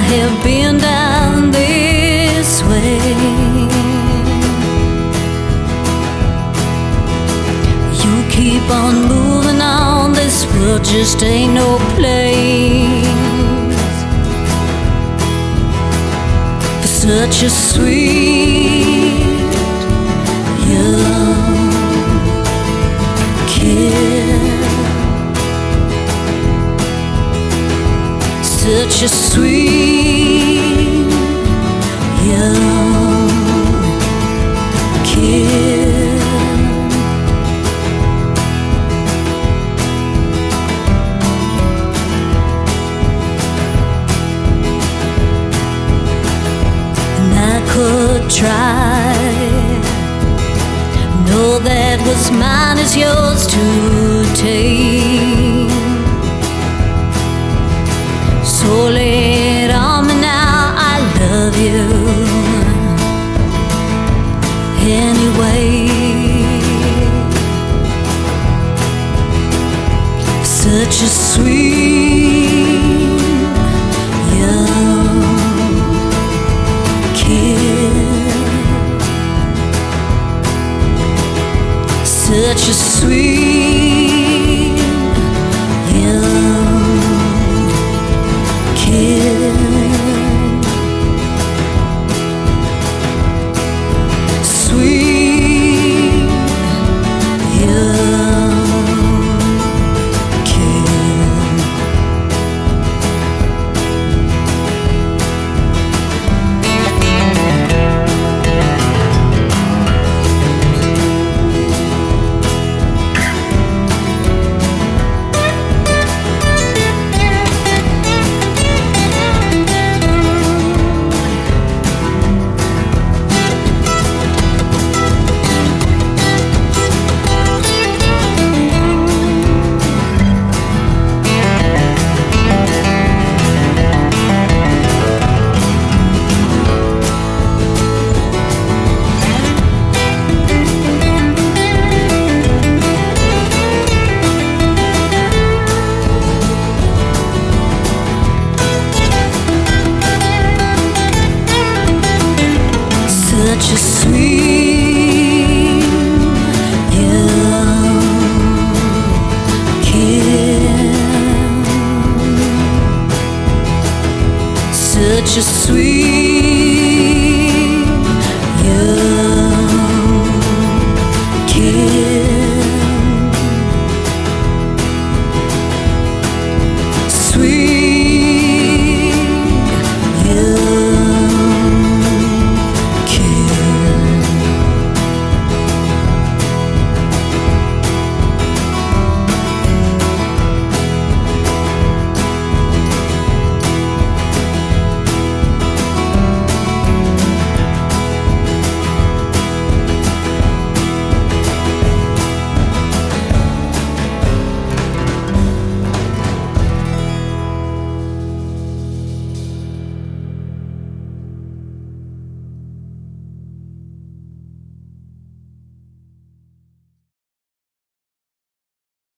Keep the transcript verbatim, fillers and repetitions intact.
have been down this way. You keep on moving on, this world just ain't no place for such a sweet young kid. Such a sweet young kid. And I could try, know that what's mine is yours to take. So lay it on me now, I love you anyway. Such a sweet young kid. Such a sweet young kid. Sweet young kid. Such a sweet young kid. Such a sweet